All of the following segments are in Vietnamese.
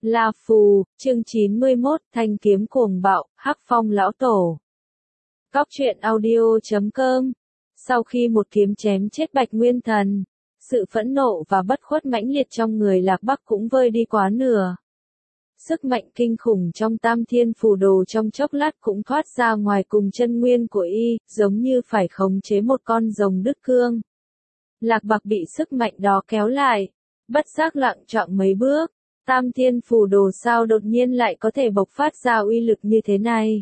La Phù, chương 91, Thanh kiếm cuồng bạo, Hắc Phong lão tổ. Góc truyện audio.com. Sau khi một kiếm chém chết Bạch Nguyên Thần, sự phẫn nộ và bất khuất mãnh liệt trong người Lạc Bắc cũng vơi đi quá nửa. Sức mạnh kinh khủng trong Tam Thiên Phù Đồ trong chốc lát cũng thoát ra ngoài cùng chân nguyên của y, giống như phải khống chế một con rồng đứt cương. Lạc Bắc bị sức mạnh đó kéo lại, bất giác lặng chọn mấy bước. Tam Thiên Phù Đồ sao đột nhiên lại có thể bộc phát ra uy lực như thế này?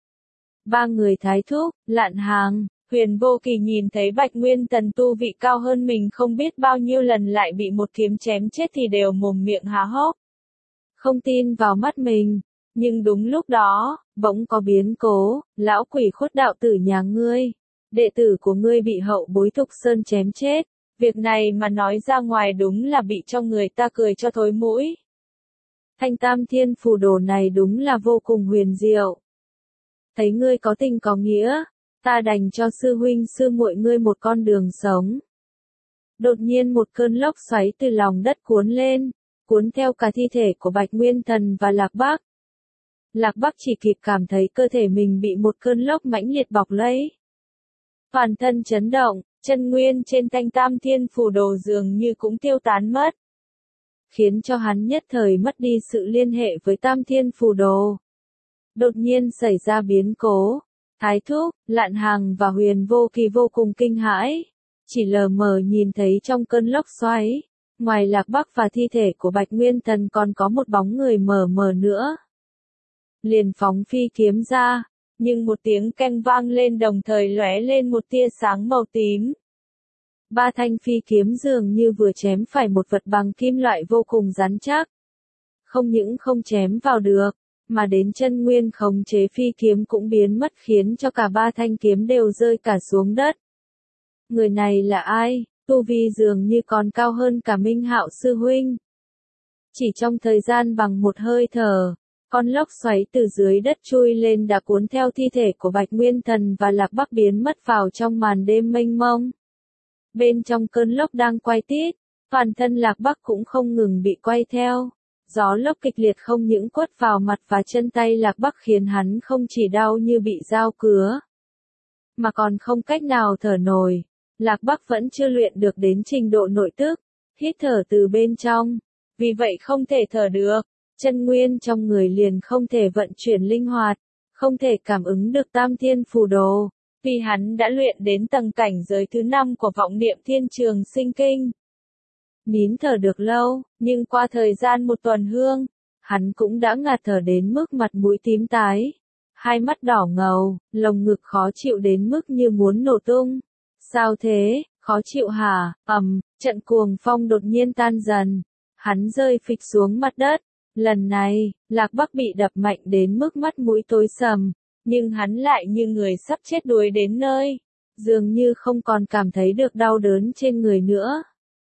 Ba người Thái Thúc, Lạn Hàng, Huyền Vô Kỳ nhìn thấy Bạch Nguyên Thần tu vị cao hơn mình không biết bao nhiêu lần lại bị một kiếm chém chết thì đều mồm miệng há hốc. Không tin vào mắt mình, nhưng đúng lúc đó, bỗng có biến cố, lão quỷ khuất đạo tử nhà ngươi, đệ tử của ngươi bị hậu bối Thục Sơn chém chết, việc này mà nói ra ngoài đúng là bị cho người ta cười cho thối mũi. Thanh Tam Thiên Phù Đồ này đúng là vô cùng huyền diệu. Thấy ngươi có tình có nghĩa, ta đành cho sư huynh sư muội ngươi một con đường sống. Đột nhiên một cơn lốc xoáy từ lòng đất cuốn lên, cuốn theo cả thi thể của Bạch Nguyên Thần và Lạc Bắc. Lạc Bắc chỉ kịp cảm thấy cơ thể mình bị một cơn lốc mãnh liệt bọc lấy. Toàn thân chấn động, chân nguyên trên Thanh Tam Thiên Phù Đồ dường như cũng tiêu tán mất, khiến cho hắn nhất thời mất đi sự liên hệ với Tam Thiên Phù Đồ. Đột nhiên xảy ra biến cố, Thái Thúc, Lạn Hàng và Huyền Vô Kỳ vô cùng kinh hãi, chỉ lờ mờ nhìn thấy trong cơn lốc xoáy, ngoài Lạc Bắc và thi thể của Bạch Nguyên Thần còn có một bóng người mờ mờ nữa. Liền phóng phi kiếm ra, nhưng một tiếng keng vang lên đồng thời lóe lên một tia sáng màu tím. Ba thanh phi kiếm dường như vừa chém phải một vật bằng kim loại vô cùng rắn chắc. Không những không chém vào được, mà đến chân nguyên khống chế phi kiếm cũng biến mất khiến cho cả ba thanh kiếm đều rơi cả xuống đất. Người này là ai? Tu vi dường như còn cao hơn cả Minh Hạo sư huynh. Chỉ trong thời gian bằng một hơi thở, con lốc xoáy từ dưới đất chui lên đã cuốn theo thi thể của Bạch Nguyên Thần và Lạc Bắc biến mất vào trong màn đêm mênh mông. Bên trong cơn lốc đang quay tít, toàn thân Lạc Bắc cũng không ngừng bị quay theo. Gió lốc kịch liệt không những quất vào mặt và chân tay Lạc Bắc khiến hắn không chỉ đau như bị dao cứa, mà còn không cách nào thở nổi. Lạc Bắc vẫn chưa luyện được đến trình độ nội tức, hít thở từ bên trong, vì vậy không thể thở được, chân nguyên trong người liền không thể vận chuyển linh hoạt, không thể cảm ứng được Tam Thiên Phù Đồ, vì hắn đã luyện đến tầng cảnh giới thứ 5 của vọng niệm Thiên Trường Sinh Kinh. Nín thở được lâu, nhưng qua thời gian một tuần hương, hắn cũng đã ngạt thở đến mức mặt mũi tím tái, hai mắt đỏ ngầu, lồng ngực khó chịu đến mức như muốn nổ tung. Sao thế, khó chịu hả? Trận cuồng phong đột nhiên tan dần, hắn rơi phịch xuống mặt đất. Lần này, Lạc Bắc bị đập mạnh đến mức mắt mũi tối sầm, nhưng hắn lại như người sắp chết đuối đến nơi, dường như không còn cảm thấy được đau đớn trên người nữa,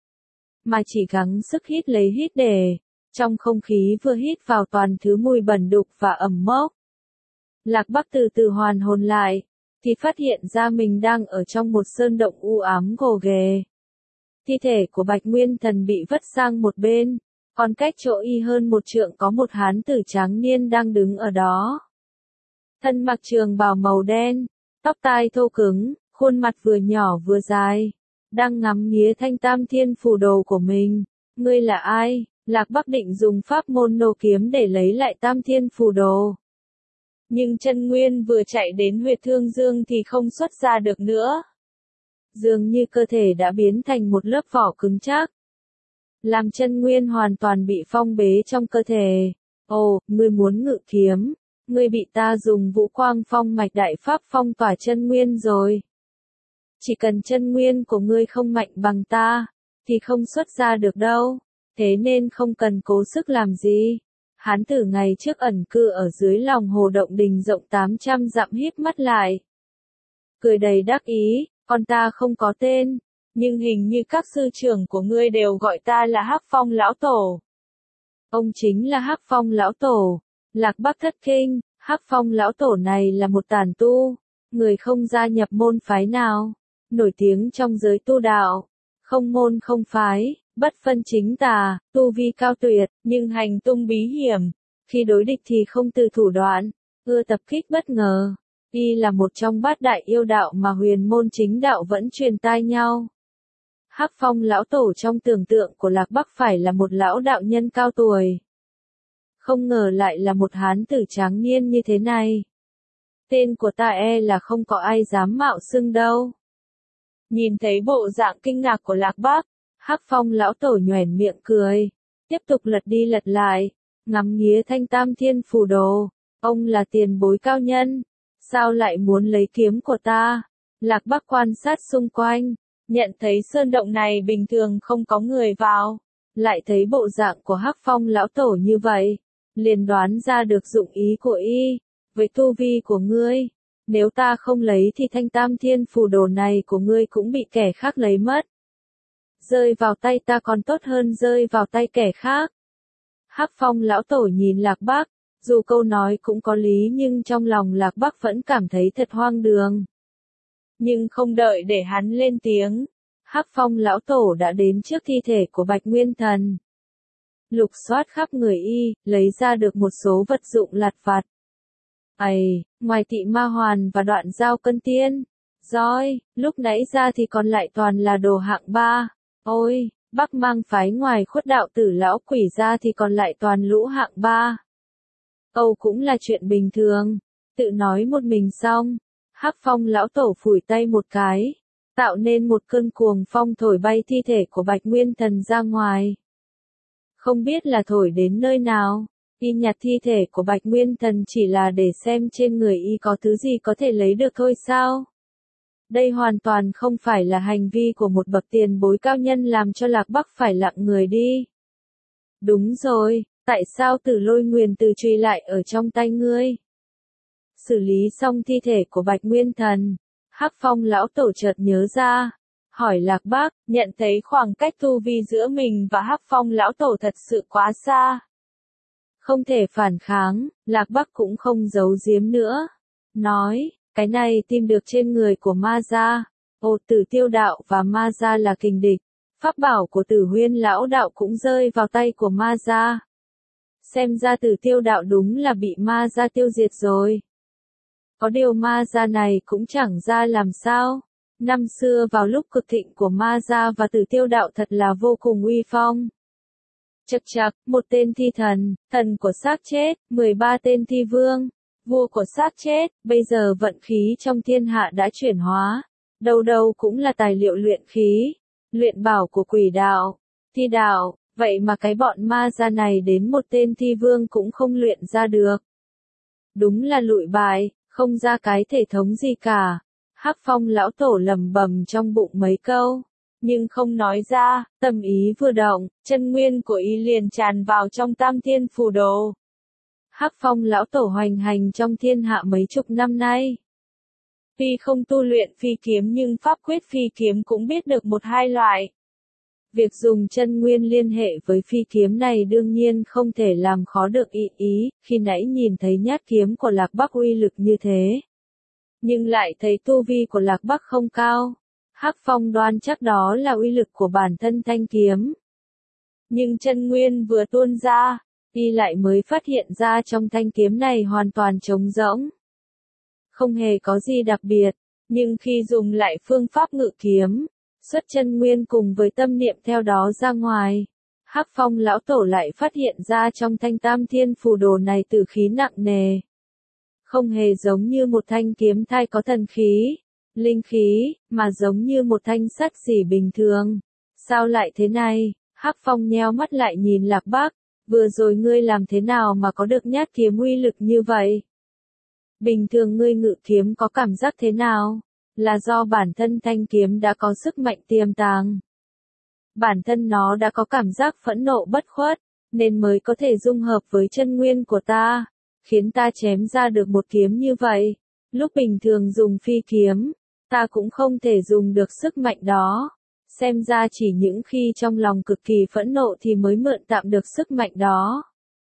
mà chỉ gắng sức hít lấy hít để, trong không khí vừa hít vào toàn thứ mùi bẩn đục và ẩm mốc. Lạc Bắc từ từ hoàn hồn lại, thì phát hiện ra mình đang ở trong một sơn động u ám gồ ghề. Thi thể của Bạch Nguyên Thần bị vứt sang một bên, còn cách chỗ y hơn một trượng có một hán tử tráng niên đang đứng ở đó. Thân mặc trường bào màu đen, tóc tai thô cứng, khuôn mặt vừa nhỏ vừa dài, đang ngắm nghía Thanh Tam Thiên Phù Đồ của mình. Ngươi là ai? Lạc Bắc định dùng pháp môn nô kiếm để lấy lại Tam Thiên Phù Đồ. Nhưng chân nguyên vừa chạy đến huyệt thương dương thì không xuất ra được nữa. Dường như cơ thể đã biến thành một lớp vỏ cứng chắc, làm chân nguyên hoàn toàn bị phong bế trong cơ thể. Ồ, ngươi muốn ngự kiếm, ngươi bị ta dùng Vũ Quang Phong Mạch Đại Pháp phong tỏa chân nguyên rồi. Chỉ cần chân nguyên của ngươi không mạnh bằng ta, thì không xuất ra được đâu, thế nên không cần cố sức làm gì. Hán tử ngày trước ẩn cư ở dưới lòng hồ động đình rộng 800 dặm híp mắt lại, cười đầy đắc ý, còn ta không có tên, nhưng hình như các sư trưởng của ngươi đều gọi ta là Hắc Phong lão tổ. Ông chính là Hắc Phong lão tổ. Lạc Bắc thất kinh, Hắc Phong lão tổ này là một tàn tu, người không gia nhập môn phái nào, nổi tiếng trong giới tu đạo, không môn không phái, bất phân chính tà, tu vi cao tuyệt, nhưng hành tung bí hiểm. Khi đối địch thì không từ thủ đoạn, ưa tập kích bất ngờ. Y là một trong bát đại yêu đạo mà huyền môn chính đạo vẫn truyền tai nhau. Hắc Phong lão tổ trong tưởng tượng của Lạc Bắc phải là một lão đạo nhân cao tuổi. Không ngờ lại là một hán tử tráng niên như thế này. Tên của ta là không có ai dám mạo xưng đâu. Nhìn thấy bộ dạng kinh ngạc của Lạc Bắc, Hắc Phong lão tổ nhoẻn miệng cười, tiếp tục lật đi lật lại, ngắm nghía thanh tam thiên phù đồ. Ông là tiền bối cao nhân, sao lại muốn lấy kiếm của ta? Lạc Bắc quan sát xung quanh, nhận thấy sơn động này bình thường không có người vào, lại thấy bộ dạng của Hắc Phong lão tổ như vậy, liền đoán ra được dụng ý của y. Với tu vi của ngươi, nếu ta không lấy thì thanh tam thiên phù đồ này của ngươi cũng bị kẻ khác lấy mất. Rơi vào tay ta còn tốt hơn rơi vào tay kẻ khác. Hắc Phong lão tổ nhìn Lạc Bắc, dù câu nói cũng có lý nhưng trong lòng Lạc Bắc vẫn cảm thấy thật hoang đường. Nhưng không đợi để hắn lên tiếng, Hắc Phong lão tổ đã đến trước thi thể của Bạch Nguyên Thần. Lục soát khắp người y, lấy ra được một số vật dụng lặt vặt. Ngoài tị ma hoàn và đoạn dao cân tiên, roi, lúc nãy ra thì còn lại toàn là đồ hạng 3. Ôi, Bắc Mang phái ngoài khuất đạo tử lão quỷ ra thì còn lại toàn lũ hạng 3. Âu cũng là chuyện bình thường, tự nói một mình xong, Hắc Phong lão tổ phủi tay một cái, tạo nên một cơn cuồng phong thổi bay thi thể của Bạch Nguyên Thần ra ngoài. Không biết là thổi đến nơi nào, y nhặt thi thể của Bạch Nguyên Thần chỉ là để xem trên người y có thứ gì có thể lấy được thôi sao? Đây hoàn toàn không phải là hành vi của một bậc tiền bối cao nhân làm cho Lạc Bắc phải lặng người đi. Đúng rồi, tại sao Tử Lôi Nguyền Từ truy lại ở trong tay ngươi? Xử lý xong thi thể của Bạch Nguyên Thần, Hắc Phong lão tổ chợt nhớ ra, hỏi Lạc Bắc, nhận thấy khoảng cách tu vi giữa mình và Hắc Phong lão tổ thật sự quá xa. Không thể phản kháng, Lạc Bắc cũng không giấu giếm nữa. Nói, cái này tìm được trên người của ma gia. Tử Tiêu đạo và ma gia là kình địch. Pháp bảo của Tử Huyên lão đạo cũng rơi vào tay của ma gia. Xem ra Tử Tiêu đạo đúng là bị ma gia tiêu diệt rồi. Có điều ma gia này cũng chẳng ra làm sao. Năm xưa vào lúc cực thịnh của ma gia và Tử Tiêu đạo thật là vô cùng uy phong. Chậc chậc, một tên thi thần, thần của xác chết, 13 tên thi vương, vua của xác chết, bây giờ vận khí trong thiên hạ đã chuyển hóa, đâu đâu cũng là tài liệu luyện khí, luyện bảo của quỷ đạo, thi đạo, vậy mà cái bọn ma gia này đến một tên thi vương cũng không luyện ra được. Đúng là lụi bại, không ra cái thể thống gì cả. Hắc Phong lão tổ lẩm bẩm trong bụng mấy câu, nhưng không nói ra, tâm ý vừa động, chân nguyên của y liền tràn vào trong tam thiên phù đồ. Hắc Phong lão tổ hoành hành trong thiên hạ mấy chục năm nay. Tuy không tu luyện phi kiếm nhưng pháp quyết phi kiếm cũng biết được một hai loại. Việc dùng chân nguyên liên hệ với phi kiếm này đương nhiên không thể làm khó được ý, khi nãy nhìn thấy nhát kiếm của Lạc Bắc uy lực như thế. Nhưng lại thấy tu vi của Lạc Bắc không cao. Hắc Phong đoán chắc đó là uy lực của bản thân thanh kiếm. Nhưng chân nguyên vừa tuôn ra, y lại mới phát hiện ra trong thanh kiếm này hoàn toàn trống rỗng. Không hề có gì đặc biệt, nhưng khi dùng lại phương pháp ngự kiếm, xuất chân nguyên cùng với tâm niệm theo đó ra ngoài, Hắc Phong lão tổ lại phát hiện ra trong thanh tam thiên phù đồ này tử khí nặng nề. Không hề giống như một thanh kiếm thai có thần khí, linh khí, mà giống như một thanh sắt xỉ bình thường. Sao lại thế này? Hắc Phong nheo mắt lại nhìn Lạc Bắc, vừa rồi ngươi làm thế nào mà có được nhát kiếm uy lực như vậy? Bình thường ngươi ngự kiếm có cảm giác thế nào? Là do bản thân thanh kiếm đã có sức mạnh tiềm tàng. Bản thân nó đã có cảm giác phẫn nộ bất khuất, nên mới có thể dung hợp với chân nguyên của ta, khiến ta chém ra được một kiếm như vậy. Lúc bình thường dùng phi kiếm, ta cũng không thể dùng được sức mạnh đó. Xem ra chỉ những khi trong lòng cực kỳ phẫn nộ thì mới mượn tạm được sức mạnh đó.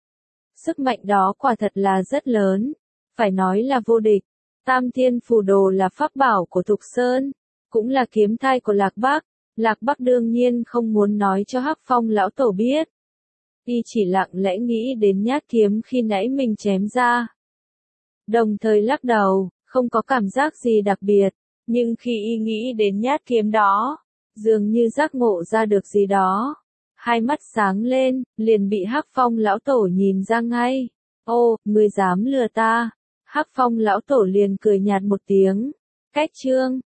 Sức mạnh đó quả thật là rất lớn, phải nói là vô địch. Tam Thiên Phù Đồ là pháp bảo của Thục Sơn, cũng là kiếm thai của Lạc Bắc, Lạc Bắc đương nhiên không muốn nói cho Hắc Phong lão tổ biết. Y chỉ lặng lẽ nghĩ đến nhát kiếm khi nãy mình chém ra. Đồng thời lắc đầu, không có cảm giác gì đặc biệt, nhưng khi y nghĩ đến nhát kiếm đó, dường như giác ngộ ra được gì đó. Hai mắt sáng lên, liền bị Hắc Phong lão tổ nhìn ra ngay. Ô, ngươi dám lừa ta? Hắc Phong lão tổ liền cười nhạt một tiếng. Cách chương